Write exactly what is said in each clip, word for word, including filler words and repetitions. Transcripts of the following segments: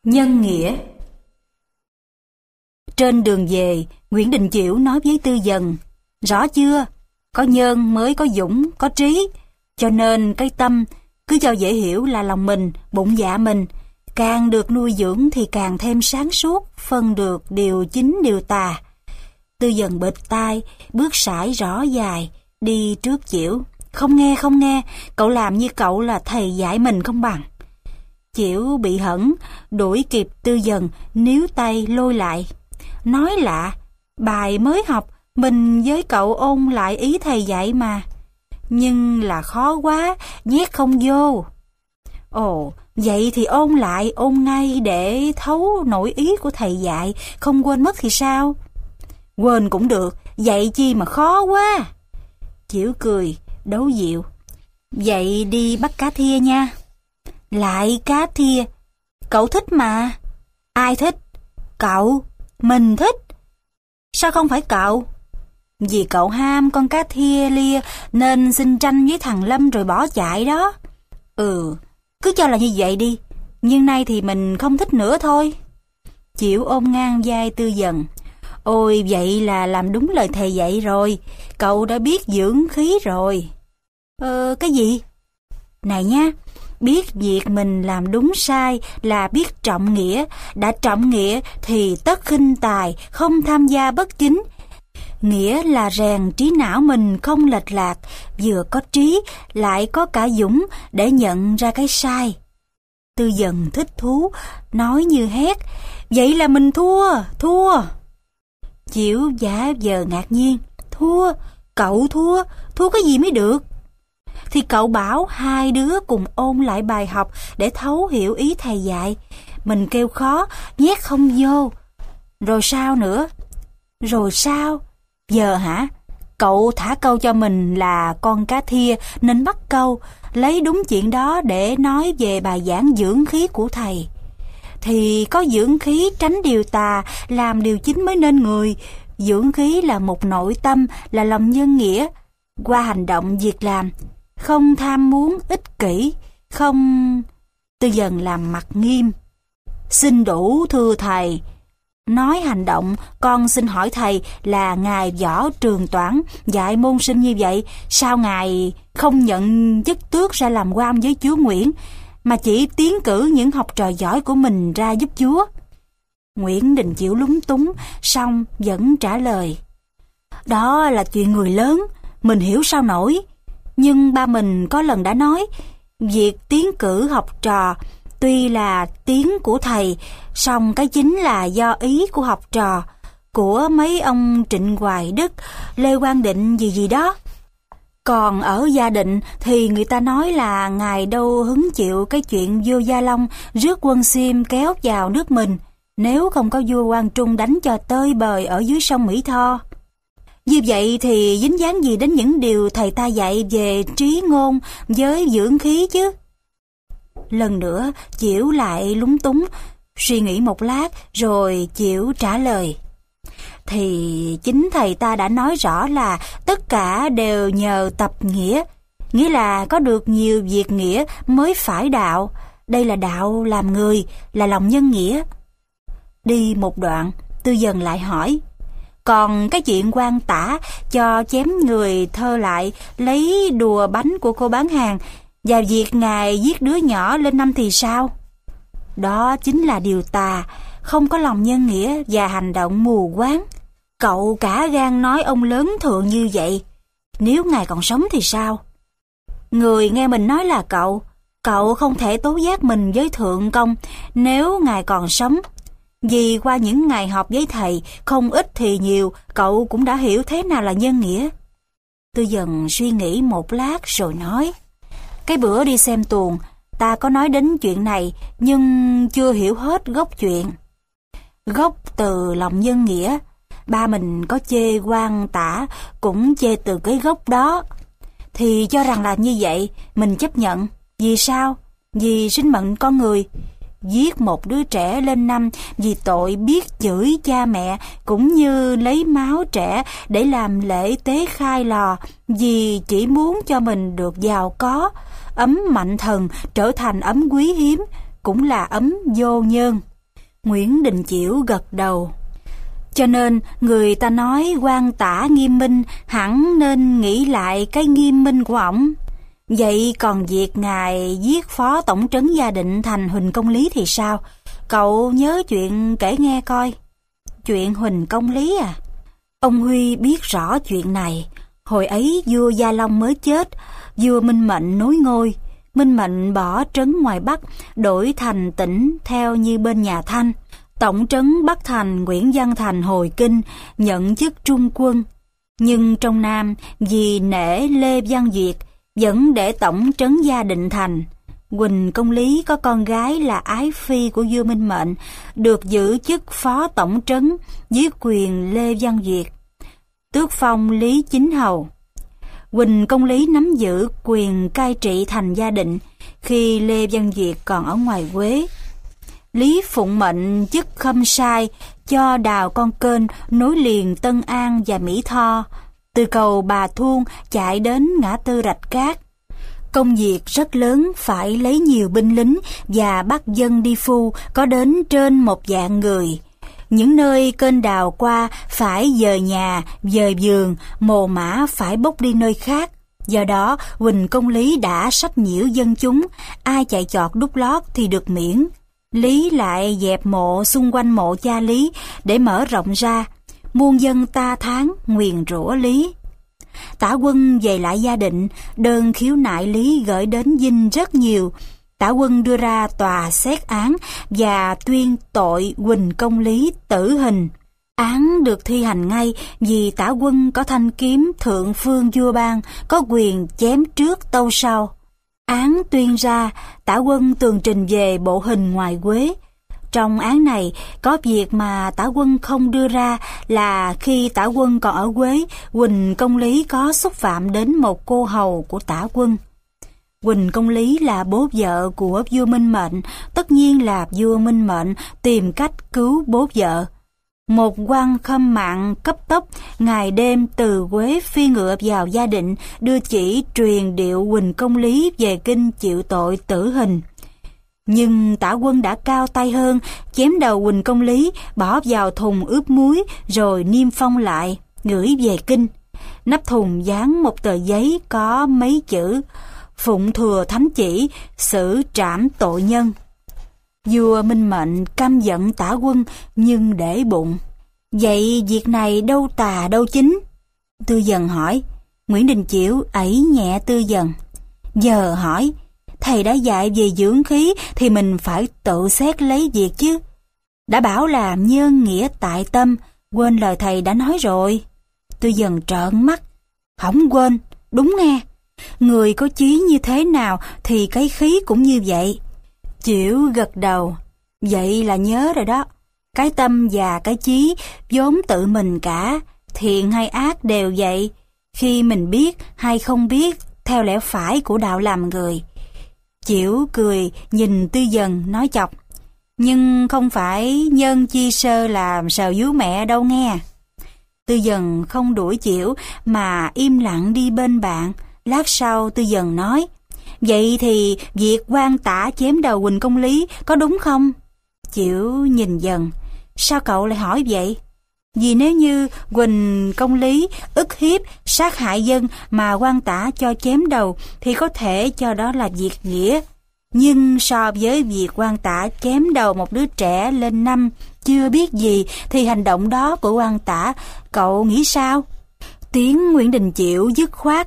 Nhân nghĩa. Trên đường về, Nguyễn Đình Chiểu nói với Tư Dần: rõ chưa? Có nhân mới có dũng, có trí. Cho nên cái tâm, cứ cho dễ hiểu là lòng mình, bụng dạ mình. Càng được nuôi dưỡng thì càng thêm sáng suốt, phân được điều chính điều tà. Tư Dần bịt tai, bước sải rõ dài, đi trước Chiểu. Không nghe, không nghe, cậu làm như cậu là thầy dạy mình không bằng. Chiểu bị hẫng, đuổi kịp Tư Dần, níu tay lôi lại. Nói lạ, bài mới học, mình với cậu ôn lại ý thầy dạy mà. Nhưng là khó quá, nhét không vô. Ồ, vậy thì ôn lại, ôn ngay để thấu nổi ý của thầy dạy, không quên mất thì sao? Quên cũng được, dạy chi mà khó quá. Chiểu cười, đấu dịu. Vậy đi bắt cá thia nha. Lại cá thia? Cậu thích mà. Ai thích? Cậu. Mình thích. Sao không phải cậu? Vì cậu ham con cá thia lia nên xin tranh với thằng Lâm rồi bỏ chạy đó. Ừ, cứ cho là như vậy đi. Nhưng nay thì mình không thích nữa thôi. Chiểu ôm ngang vai Tư Dần. Ôi, vậy là làm đúng lời thầy dạy rồi. Cậu đã biết dưỡng khí rồi. Ờ, cái gì? Này nha, biết việc mình làm đúng sai là biết trọng nghĩa. Đã trọng nghĩa thì tất khinh tài, không tham gia bất chính. Nghĩa là rèn trí não mình không lệch lạc, vừa có trí lại có cả dũng để nhận ra cái sai. Tư Dần thích thú, nói như hét. Vậy là mình thua, thua. Chiểu giả vờ ngạc nhiên. Thua? Cậu thua? Thua cái gì mới được? Thì cậu bảo hai đứa cùng ôn lại bài học để thấu hiểu ý thầy dạy. Mình kêu khó, nhét không vô. Rồi sao nữa? Rồi sao? Giờ hả? Cậu thả câu cho mình là con cá thia nên bắt câu, lấy đúng chuyện đó để nói về bài giảng dưỡng khí của thầy. Thì có dưỡng khí tránh điều tà, làm điều chính mới nên người. Dưỡng khí là một nội tâm, là lòng nhân nghĩa. Qua hành động việc làm, không tham muốn ích kỷ, không... Tư Dần làm mặt nghiêm. Xin đủ thưa thầy. Nói hành động, con xin hỏi thầy là ngài Võ Trường Toản dạy môn sinh như vậy, sao ngài không nhận chức tước ra làm quan với chúa Nguyễn, mà chỉ tiến cử những học trò giỏi của mình ra giúp chúa? Nguyễn Đình Chiểu lúng túng, xong vẫn trả lời. Đó là chuyện người lớn, mình hiểu sao nổi. Nhưng ba mình có lần đã nói, việc tiến cử học trò tuy là tiếng của thầy, song cái chính là do ý của học trò, của mấy ông Trịnh Hoài Đức, Lê Quang Định gì gì đó. Còn ở Gia Định thì người ta nói là ngài đâu hứng chịu cái chuyện vua Gia Long rước quân Xiêm kéo vào nước mình, nếu không có vua Quang Trung đánh cho tơi bời ở dưới sông Mỹ Tho. Như vậy thì dính dáng gì đến những điều thầy ta dạy về trí ngôn với dưỡng khí chứ? Lần nữa Chiểu lại lúng túng, suy nghĩ một lát rồi Chiểu trả lời. Thì chính thầy ta đã nói rõ là tất cả đều nhờ tập nghĩa, nghĩa là có được nhiều việc nghĩa mới phải đạo. Đây là đạo làm người, là lòng nhân nghĩa. Đi một đoạn, Tư Dần lại hỏi. Còn cái chuyện quan tả cho chém người thơ lại, lấy đùa bánh của cô bán hàng, và việc ngài giết đứa nhỏ lên năm thì sao? Đó chính là điều tà, không có lòng nhân nghĩa và hành động mù quáng. Cậu cả gan nói ông lớn thượng như vậy. Nếu ngài còn sống thì sao? Người nghe mình nói là cậu. Cậu không thể tố giác mình với thượng công nếu ngài còn sống. Vì qua những ngày học với thầy, không ít thì nhiều, cậu cũng đã hiểu thế nào là nhân nghĩa. Tư Dần suy nghĩ một lát rồi nói. Cái bữa đi xem tuồng, ta có nói đến chuyện này, nhưng chưa hiểu hết gốc chuyện. Gốc từ lòng nhân nghĩa, ba mình có chê quan tả, cũng chê từ cái gốc đó. Thì cho rằng là như vậy, mình chấp nhận. Vì sao? Vì sinh mệnh con người. Giết một đứa trẻ lên năm vì tội biết chửi cha mẹ, cũng như lấy máu trẻ để làm lễ tế khai lò, vì chỉ muốn cho mình được giàu có. Ấm mạnh thần trở thành ấm quý hiếm, cũng là ấm vô nhân. Nguyễn Đình Chiểu gật đầu. Cho nên người ta nói quan Tả nghiêm minh, hẳn nên nghĩ lại cái nghiêm minh của ổng. Vậy còn việc ngài giết phó tổng trấn Gia Định thành Huỳnh Công Lý thì sao? Cậu nhớ chuyện kể nghe coi. Chuyện Huỳnh Công Lý à? Ông Huy biết rõ chuyện này. Hồi ấy vua Gia Long mới chết, vua Minh Mệnh nối ngôi. Minh Mệnh bỏ trấn ngoài Bắc, đổi thành tỉnh theo như bên nhà Thanh. Tổng trấn Bắc Thành Nguyễn Văn Thành hồi kinh, nhận chức trung quân. Nhưng trong Nam, vì nể Lê Văn Duyệt, vẫn để tổng trấn Gia Định thành. Huỳnh Công Lý có con gái là ái phi của vua Minh Mệnh, được giữ chức phó tổng trấn dưới quyền Lê Văn Duyệt, tước phong Lý Chính Hầu. Huỳnh Công Lý nắm giữ quyền cai trị thành Gia Định khi Lê Văn Duyệt còn ở ngoài Quế. Lý phụng mệnh chức khâm sai cho đào con kênh nối liền Tân An và Mỹ Tho, từ cầu Bà Thuôn chạy đến ngã tư Rạch Cát. Công việc rất lớn, phải lấy nhiều binh lính và bắt dân đi phu có đến trên một vạn người. Những nơi kênh đào qua phải dời nhà, dời vườn, mồ mã phải bốc đi nơi khác. Do đó, Huỳnh Công Lý đã sách nhiễu dân chúng, ai chạy chọt đút lót thì được miễn. Lý lại dẹp mộ xung quanh mộ cha Lý để mở rộng ra. Muôn dân ta tháng nguyền rủa Lý. Tả Quân về lại Gia Định, đơn khiếu nại Lý gửi đến dinh rất nhiều. Tả Quân đưa ra tòa xét án và tuyên tội Huỳnh Công Lý tử hình. Án được thi hành ngay vì Tả Quân có thanh kiếm thượng phương vua ban, có quyền chém trước tâu sau. Án tuyên ra, Tả Quân tường trình về bộ hình ngoài Quế. Trong án này, có việc mà Tả Quân không đưa ra là khi Tả Quân còn ở Quế, Huỳnh Công Lý có xúc phạm đến một cô hầu của Tả Quân. Huỳnh Công Lý là bố vợ của vua Minh Mệnh, tất nhiên là vua Minh Mệnh tìm cách cứu bố vợ. Một quan khâm mạng cấp tốc, ngày đêm từ Quế phi ngựa vào Gia Định, đưa chỉ truyền điệu Huỳnh Công Lý về kinh chịu tội tử hình. Nhưng Tả Quân đã cao tay hơn, chém đầu Huỳnh Công Lý, bỏ vào thùng ướp muối, rồi niêm phong lại, gửi về kinh. Nắp thùng dán một tờ giấy có mấy chữ: phụng thừa thánh chỉ, xử trảm tội nhân. Vua Minh Mệnh căm giận Tả Quân nhưng để bụng. Vậy việc này đâu tà đâu chính? Tư Dần hỏi. Nguyễn Đình Chiểu ẩy nhẹ Tư Dần. Giờ hỏi, thầy đã dạy về dưỡng khí thì mình phải tự xét lấy việc chứ. Đã bảo là nhân nghĩa tại tâm, quên lời thầy đã nói rồi. Tư Dần trợn mắt. Không quên, đúng nghe. Người có chí như thế nào thì cái khí cũng như vậy. Chiểu gật đầu. Vậy là nhớ rồi đó. Cái tâm và cái chí vốn tự mình cả, thiện hay ác đều vậy. Khi mình biết hay không biết theo lẽ phải của đạo làm người. Chiểu cười nhìn Tư Dần nói chọc. Nhưng không phải nhân chi sơ làm sờ vú mẹ đâu nghe. Tư Dần không đuổi Chiểu mà im lặng đi bên bạn. Lát sau Tư Dần nói. Vậy thì việc quan Tả chém đầu Huỳnh Công Lý có đúng không? Chiểu nhìn Dần. Sao cậu lại hỏi vậy? Vì nếu như Huỳnh Công Lý ức hiếp, sát hại dân mà quan Tả cho chém đầu thì có thể cho đó là việc nghĩa. Nhưng so với việc quan Tả chém đầu một đứa trẻ lên năm chưa biết gì thì hành động đó của quan Tả, cậu nghĩ sao? Tiếng Nguyễn Đình Chiểu dứt khoát.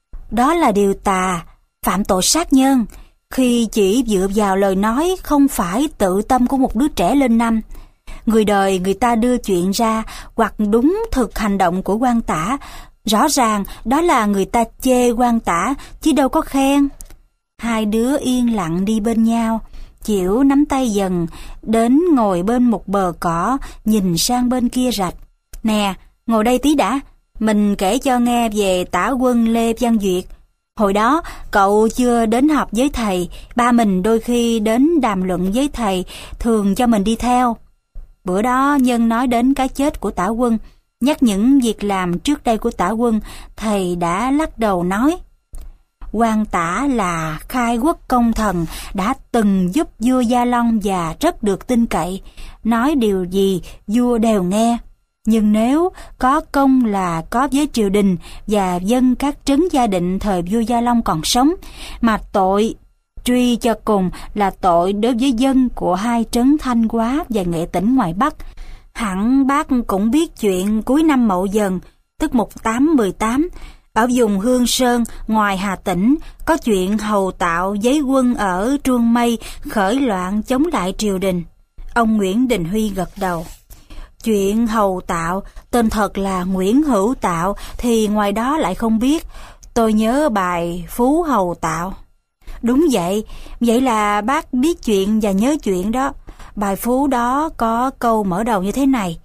Đó là điều tà, phạm tội sát nhân, khi chỉ dựa vào lời nói không phải tự tâm của một đứa trẻ lên năm. Người đời người ta đưa chuyện ra hoặc đúng thực hành động của quan Tả, rõ ràng đó là người ta chê quan Tả chứ đâu có khen. Hai đứa yên lặng đi bên nhau. Chiểu nắm tay Dần đến ngồi bên một bờ cỏ, nhìn sang bên kia rạch. Nè, ngồi đây tí đã, mình kể cho nghe về Tả Quân Lê Văn Duyệt. Hồi đó cậu chưa đến học với thầy, ba mình đôi khi đến đàm luận với thầy, thường cho mình đi theo. Bữa đó Nhân nói đến cái chết của Tả Quân, nhắc những việc làm trước đây của Tả Quân, thầy đã lắc đầu nói. quan tả là khai quốc công thần đã từng giúp vua Gia Long và rất được tin cậy, nói điều gì vua đều nghe. Nhưng nếu có công là có với triều đình và dân các trấn Gia Định thời vua Gia Long còn sống, mà tội truy cho cùng là tội đối với dân của hai trấn Thanh Hóa và Nghệ Tĩnh ngoài Bắc, hẳn bác cũng biết chuyện cuối năm Mậu Dần, tức một tám một tám, ở vùng Hương Sơn ngoài Hà Tĩnh, có chuyện Hầu Tạo giấy quân ở Truông Mây khởi loạn chống lại triều đình. Ông Nguyễn Đình Huy gật đầu. Chuyện Hầu Tạo, tên thật là Nguyễn Hữu Tạo, thì ngoài đó lại không biết. Tôi nhớ bài Phú Hầu Tạo. Đúng vậy, vậy là bác biết chuyện và nhớ chuyện đó. Bài Phú đó có câu mở đầu như thế này: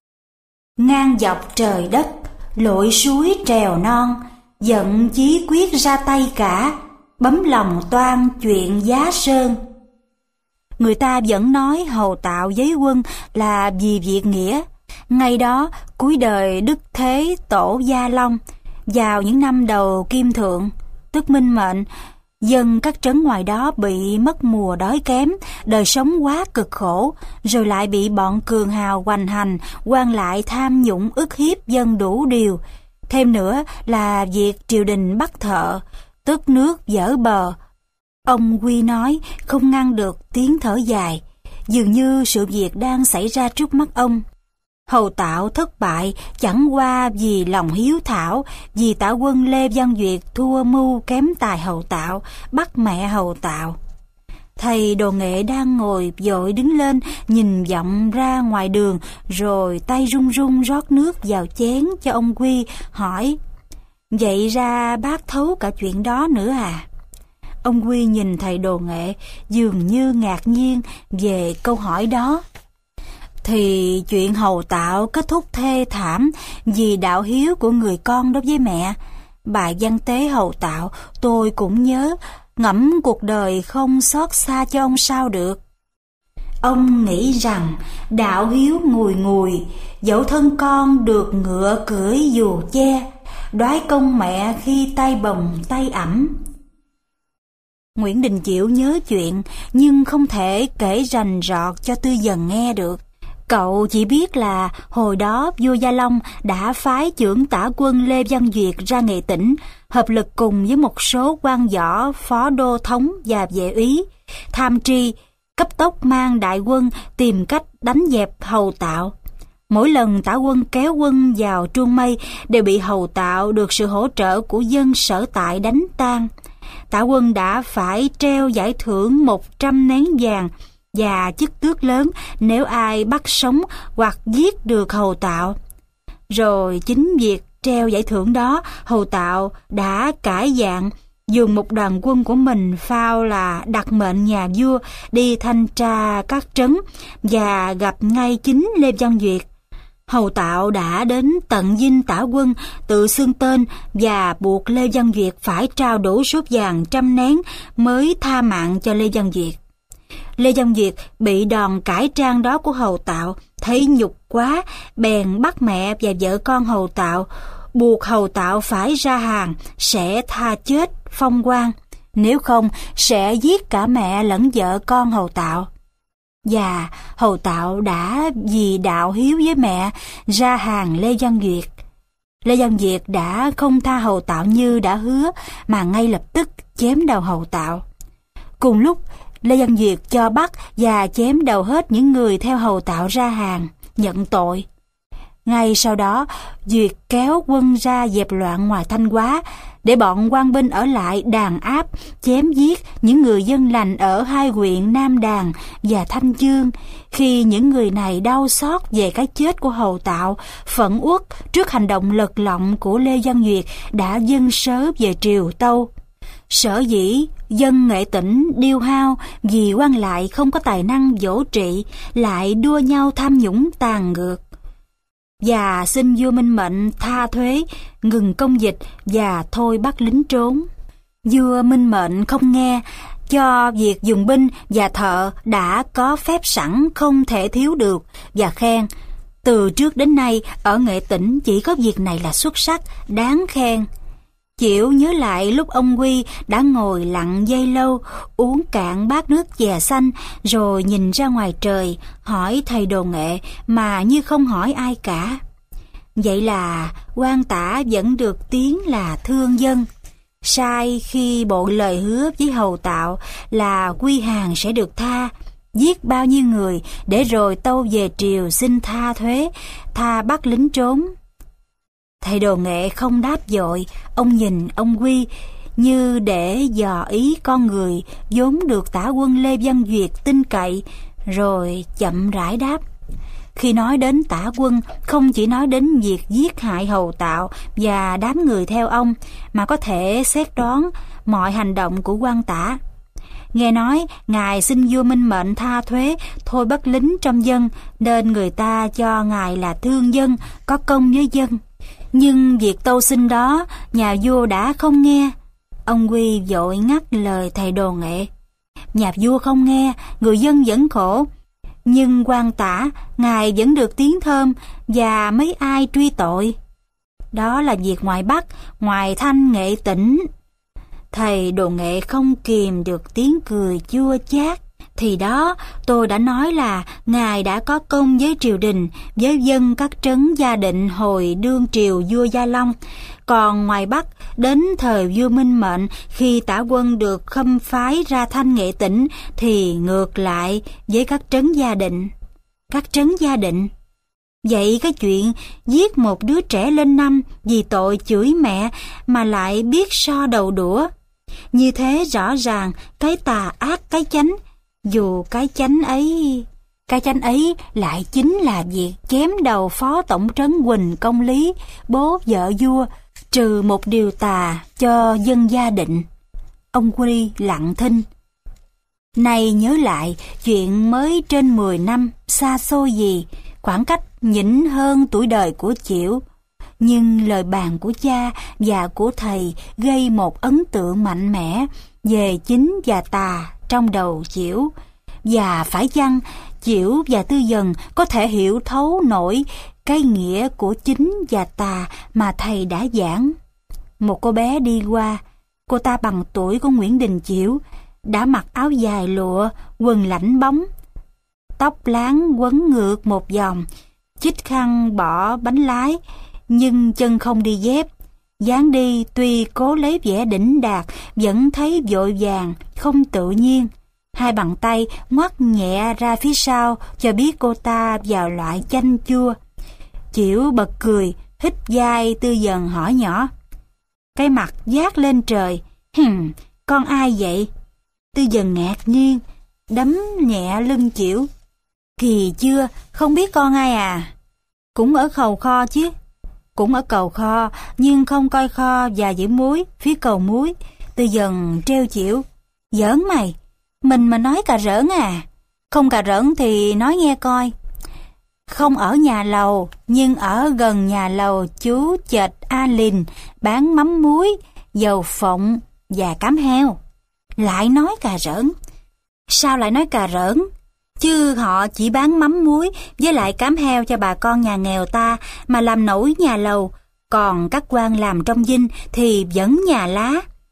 ngang dọc trời đất, lội suối trèo non, giận chí quyết ra tay cả, bấm lòng toan chuyện giá sơn. Người ta vẫn nói Hầu Tạo giấy quân là vì việc nghĩa. Ngày đó, cuối đời Đức Thế Tổ Gia Long, vào những năm đầu Kim Thượng, tức Minh Mệnh, dân các trấn ngoài đó bị mất mùa đói kém, đời sống quá cực khổ, rồi lại bị bọn cường hào hoành hành, quan lại tham nhũng ức hiếp dân đủ điều. Thêm nữa là việc triều đình bắt thợ, tức nước dở bờ. Ông Huy nói không ngăn được tiếng thở dài, dường như sự việc đang xảy ra trước mắt ông. Hầu Tạo thất bại chẳng qua vì lòng hiếu thảo, vì tả quân Lê Văn Duyệt thua mưu kém tài Hầu Tạo, bắt mẹ Hầu Tạo. Thầy Đồ Nghệ đang ngồi vội đứng lên, nhìn vọng ra ngoài đường, rồi tay run run rót nước vào chén cho ông Huy, hỏi: vậy ra bác thấu cả chuyện đó nữa à? Ông Huy nhìn thầy Đồ Nghệ dường như ngạc nhiên về câu hỏi đó. Thì chuyện Hầu Tạo kết thúc thê thảm vì đạo hiếu của người con đối với mẹ. Bài văn tế Hầu Tạo tôi cũng nhớ, ngẫm cuộc đời không xót xa cho ông sao được. Ông nghĩ rằng đạo hiếu ngùi ngùi, dẫu thân con được ngựa cưỡi dù che, đoái công mẹ khi tay bồng tay ẩm. Nguyễn Đình Chiểu nhớ chuyện nhưng không thể kể rành rọt cho Tư Dần nghe được. Cậu chỉ biết là hồi đó vua Gia Long đã phái chưởng tả quân Lê Văn Duyệt ra Nghệ Tĩnh, hợp lực cùng với một số quan võ phó đô thống và vệ úy, tham tri, cấp tốc mang đại quân tìm cách đánh dẹp Hầu Tạo. Mỗi lần tả quân kéo quân vào Truông Mây đều bị Hầu Tạo được sự hỗ trợ của dân sở tại đánh tan. Tả quân đã phải treo giải thưởng một trăm nén vàng và chức tước lớn nếu ai bắt sống hoặc giết được Hầu Tạo. Rồi chính việc treo giải thưởng đó, Hầu Tạo đã cải dạng, dùng một đoàn quân của mình phao là đặc mệnh nhà vua đi thanh tra các trấn và gặp ngay chính Lê Văn Duyệt. Hầu Tạo đã đến tận dinh tả quân, tự xưng tên và buộc Lê Văn Duyệt phải trao đủ số vàng trăm nén mới tha mạng cho Lê Văn Duyệt. Lê Văn Duyệt bị đòn cải trang đó của Hầu Tạo thấy nhục quá, bèn bắt mẹ và vợ con Hầu Tạo, buộc Hầu Tạo phải ra hàng sẽ tha chết phong quan, nếu không sẽ giết cả mẹ lẫn vợ con Hầu Tạo. Và Hầu Tạo đã vì đạo hiếu với mẹ ra hàng Lê Văn Duyệt. Lê Văn Duyệt đã không tha Hầu Tạo như đã hứa, mà ngay lập tức chém đầu Hầu Tạo. Cùng lúc, Lê Văn Duyệt cho bắt và chém đầu hết những người theo Hầu Tạo ra hàng, nhận tội. Ngay sau đó, Duyệt kéo quân ra dẹp loạn ngoài Thanh Hóa, để bọn quan binh ở lại đàn áp, chém giết những người dân lành ở hai huyện Nam Đàn và Thanh Chương. Khi những người này đau xót về cái chết của Hầu Tạo, phẫn uất trước hành động lật lọng của Lê Văn Duyệt, đã dâng sớ về triều Tâu. Sở dĩ dân Nghệ Tĩnh điêu hao vì quan lại không có tài năng dỗ trị, lại đua nhau tham nhũng tàn ngược, và xin vua Minh Mệnh tha thuế, ngừng công dịch và thôi bắt lính trốn. Vua Minh Mệnh không nghe, cho việc dùng binh và thợ đã có phép sẵn không thể thiếu được, và khen: từ trước đến nay ở Nghệ Tĩnh chỉ có việc này là xuất sắc, đáng khen. Chịu nhớ lại lúc ông Quy đã ngồi lặng giây lâu, uống cạn bát nước chè xanh, rồi nhìn ra ngoài trời, hỏi thầy đồ nghệ mà như không hỏi ai cả. Vậy là Quan Tả vẫn được tiếng là thương dân. Sai khi bộ lời hứa với Hầu Tạo là Quy Hàng sẽ được tha, giết bao nhiêu người để rồi tâu về triều xin tha thuế, tha bắt lính trốn. Thầy đồ nghệ không đáp vội, ông nhìn ông Quy như để dò ý con người vốn được tả quân Lê Văn Duyệt tin cậy, rồi chậm rãi đáp. Khi nói đến tả quân, không chỉ nói đến việc giết hại Hầu Tạo và đám người theo ông, mà có thể xét đoán mọi hành động của Quan Tả. Nghe nói ngài xin vua Minh Mệnh tha thuế, thôi bắt lính trong dân, nên người ta cho ngài là thương dân, có công với dân. Nhưng việc tâu xin đó, nhà vua đã không nghe. Ông Quy vội ngắt lời thầy đồ nghệ. Nhà vua không nghe, người dân vẫn khổ. Nhưng Quan Tả, ngài vẫn được tiếng thơm, và mấy ai truy tội. Đó là việc ngoài Bắc, ngoài Thanh Nghệ tỉnh. Thầy đồ nghệ không kìm được tiếng cười chua chát. Thì đó, tôi đã nói là ngài đã có công với triều đình, với dân các trấn Gia Định hồi đương triều vua Gia Long. Còn ngoài Bắc, đến thời vua Minh Mệnh, khi tả quân được khâm phái ra Thanh Nghệ tỉnh, thì ngược lại với các trấn Gia Định. Các trấn Gia Định? Vậy cái chuyện giết một đứa trẻ lên năm vì tội chửi mẹ mà lại biết so đầu đũa, như thế rõ ràng cái tà ác cái chánh. Dù cái chánh ấy, cái chánh ấy lại chính là việc chém đầu phó tổng trấn Huỳnh Công Lý, bố vợ vua, trừ một điều tà cho dân Gia Định. Ông Quy lặng thinh. Nay nhớ lại, chuyện mới trên mười năm, xa xôi gì, khoảng cách nhỉnh hơn tuổi đời của Chiểu. Nhưng lời bàn của cha và của thầy gây một ấn tượng mạnh mẽ về chính và tà trong đầu Chiểu. Và phải chăng Chiểu và Tư Dần có thể hiểu thấu nổi cái nghĩa của chính và tà mà thầy đã giảng? Một cô bé đi qua, cô ta bằng tuổi của Nguyễn Đình Chiểu, đã mặc áo dài lụa, quần lãnh bóng, tóc láng quấn ngược một vòng, chích khăn bỏ bánh lái, nhưng chân không đi dép. Dáng đi tuy cố lấy vẻ đỉnh đạt, vẫn thấy vội vàng, không tự nhiên. Hai bàn tay ngoắt nhẹ ra phía sau cho biết cô ta vào loại chanh chua. Chiểu bật cười, hít vai Tư Dần hỏi nhỏ. Cái mặt vác lên trời. Hừm, con ai vậy? Tư Dần ngạc nhiên, đấm nhẹ lưng Chiểu. Kỳ chưa, không biết con ai à? Cũng ở Khầu Kho chứ. Cũng ở Cầu Kho, nhưng không coi kho và giữ muối phía cầu muối. Tư Dần treo Chiểu. Giỡn mày, mình mà nói cà rỡn à? Không cà rỡn thì nói nghe coi. Không ở nhà lầu, nhưng ở gần nhà lầu chú Chệt A Lìn bán mắm muối, dầu phộng và cám heo. Lại nói cà rỡn. Sao lại nói cà rỡn? Chứ họ chỉ bán mắm muối với lại cám heo cho bà con nhà nghèo ta mà làm nổi nhà lầu. Còn các quan làm trong dinh thì vẫn nhà lá.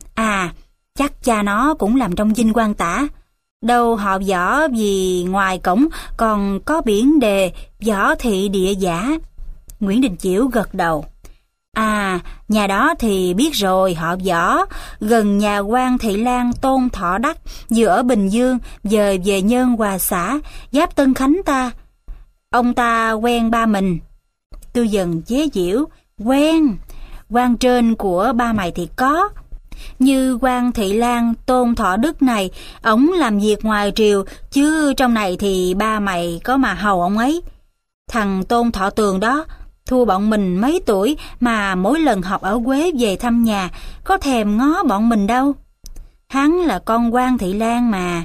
À, chắc cha nó cũng làm trong dinh Quan Tả. Đâu họ võ vì ngoài cổng còn có biển đề võ thị địa giả. Nguyễn Đình Chiểu gật đầu. À, nhà đó thì biết rồi, họ võ, gần nhà quan Thị Lan Tôn Thọ Đắc, vừa ở Bình Dương, giờ về Nhân Hòa xã, giáp Tân Khánh ta. Ông ta quen ba mình. Tư Dần chế giễu, quen, quan trên của ba mày thì có. Như quan Thị Lan Tôn Thọ Đức này, ổng làm việc ngoài triều, chứ trong này thì ba mày có mà hầu ông ấy. Thằng Tôn Thọ Tường đó, thua bọn mình mấy tuổi mà mỗi lần họp ở Quế về thăm nhà, có thèm ngó bọn mình đâu. Hắn là con quan Thị Lan mà.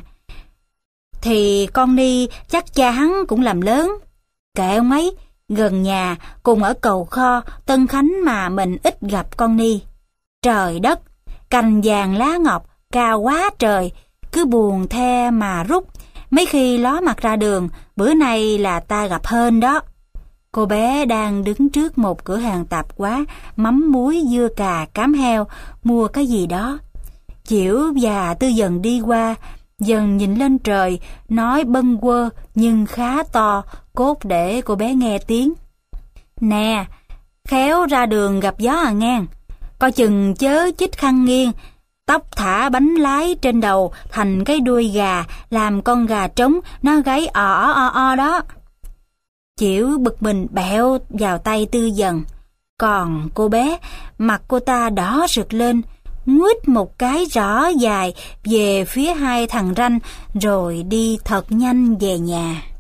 Thì con Ni chắc cha hắn cũng làm lớn. Kệ ông ấy, gần nhà, cùng ở Cầu Kho, Tân Khánh mà mình ít gặp con Ni. Trời đất, cành vàng lá ngọc, cao quá trời, cứ buồn the mà rút. Mấy khi ló mặt ra đường, bữa nay là ta gặp hên đó. Cô bé đang đứng trước một cửa hàng tạp hóa, mắm muối, dưa cà, cám heo, mua cái gì đó. Chiểu và Tư Dần đi qua, Dần nhìn lên trời, nói bâng quơ nhưng khá to, cốt để cô bé nghe tiếng. Nè, khéo ra đường gặp gió à ngang, coi chừng chớ chích khăn nghiêng, tóc thả bánh lái trên đầu thành cái đuôi gà, làm con gà trống nó gáy o o o o đó. Chiểu bực mình bẹo vào tay Tư Dần, còn cô bé, mặt cô ta đỏ rực lên, nguýt một cái rõ dài về phía hai thằng ranh rồi đi thật nhanh về nhà.